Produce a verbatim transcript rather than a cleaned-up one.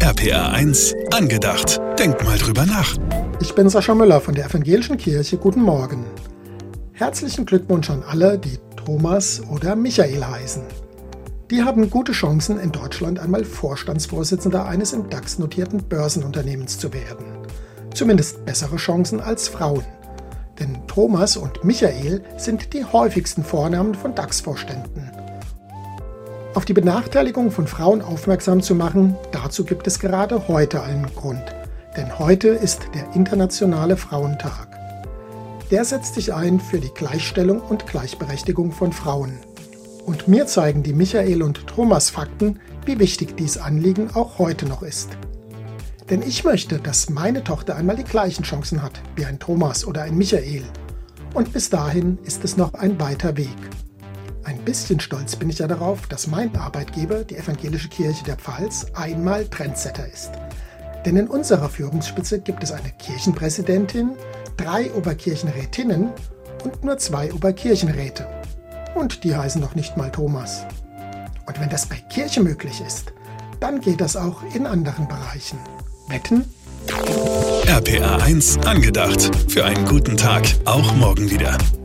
R P R eins angedacht. Denk mal drüber nach. Ich bin Sascha Müller von der Evangelischen Kirche. Guten Morgen. Herzlichen Glückwunsch an alle, die Thomas oder Michael heißen. Die haben gute Chancen, in Deutschland einmal Vorstandsvorsitzender eines im DAX notierten Börsenunternehmens zu werden. Zumindest bessere Chancen als Frauen. Denn Thomas und Michael sind die häufigsten Vornamen von DAX-Vorständen. Auf die Benachteiligung von Frauen aufmerksam zu machen, dazu gibt es gerade heute einen Grund. Denn heute ist der Internationale Frauentag. Der setzt sich ein für die Gleichstellung und Gleichberechtigung von Frauen. Und mir zeigen die Michael und Thomas Fakten, wie wichtig dies Anliegen auch heute noch ist. Denn ich möchte, dass meine Tochter einmal die gleichen Chancen hat wie ein Thomas oder ein Michael. Und bis dahin ist es noch ein weiter Weg. Ein bisschen stolz bin ich ja darauf, dass mein Arbeitgeber, die Evangelische Kirche der Pfalz, einmal Trendsetter ist. Denn in unserer Führungsspitze gibt es eine Kirchenpräsidentin, drei Oberkirchenrätinnen und nur zwei Oberkirchenräte. Und die heißen noch nicht mal Thomas. Und wenn das bei Kirche möglich ist, dann geht das auch in anderen Bereichen. Wetten? R P R eins angedacht. Für einen guten Tag, auch morgen wieder.